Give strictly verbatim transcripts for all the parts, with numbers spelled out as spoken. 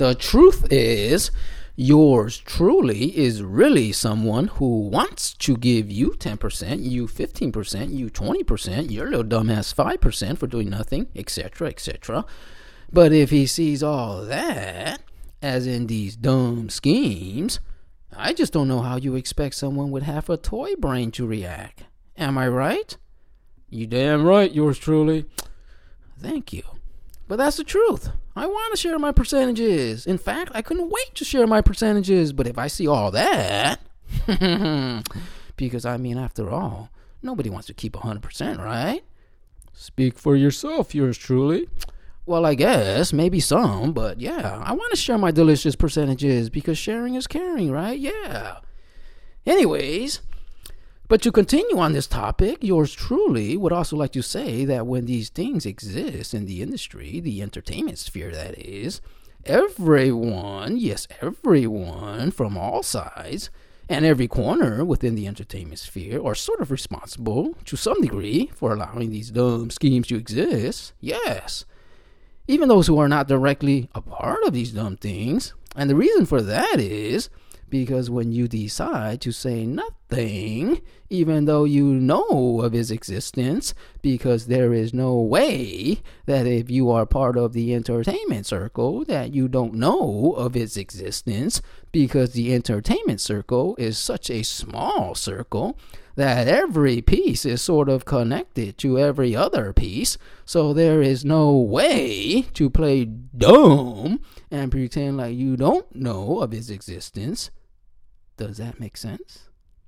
The truth is, yours truly is really someone who wants to give you ten percent, you fifteen percent, you twenty percent, your little dumbass five percent for doing nothing, et cetera, et cetera. But if he sees all that, as in these dumb schemes, I just don't know how you expect someone with half a toy brain to react. Am I right? You damn right, yours truly. Thank you. But that's the truth. I want to share my percentages. In fact, I couldn't wait to share my percentages. But if I see all that, because I mean, after all, nobody wants to keep one hundred percent, right? Speak for yourself, yours truly. Well, I guess, maybe some, but yeah, I want to share my delicious percentages because sharing is caring, right? Yeah. Anyways, but to continue on this topic, yours truly would also like to say that when these things exist in the industry, the entertainment sphere that is, everyone, yes, everyone from all sides and every corner within the entertainment sphere are sort of responsible to some degree for allowing these dumb schemes to exist. Yes. Even those who are not directly a part of these dumb things. And the reason for that is because when you decide to say nothing, even though you know of his existence, because there is no way that if you are part of the entertainment circle that you don't know of its existence, because the entertainment circle is such a small circle that every piece is sort of connected to every other piece, so there is no way to play dumb and pretend like you don't know of its existence. Does that make sense?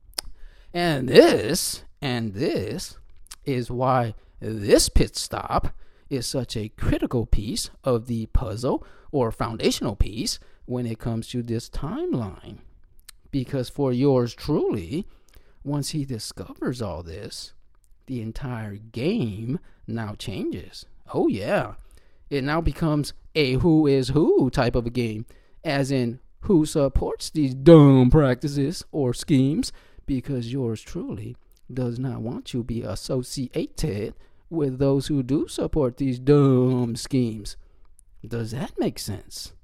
And this, and this is why this pit stop is such a critical piece of the puzzle or foundational piece when it comes to this timeline. Because for yours truly, once he discovers all this, the entire game now changes. Oh yeah, it now becomes a who is who type of a game, as in who supports these dumb practices or schemes, because yours truly does not want to be associated with those who do support these dumb schemes. Does that make sense?